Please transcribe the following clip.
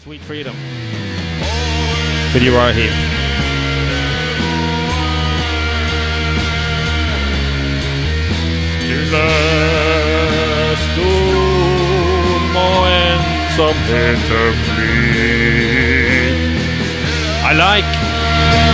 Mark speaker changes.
Speaker 1: Sweet Freedom. Billy Rahim. Stille storm og ensomhet blir. I like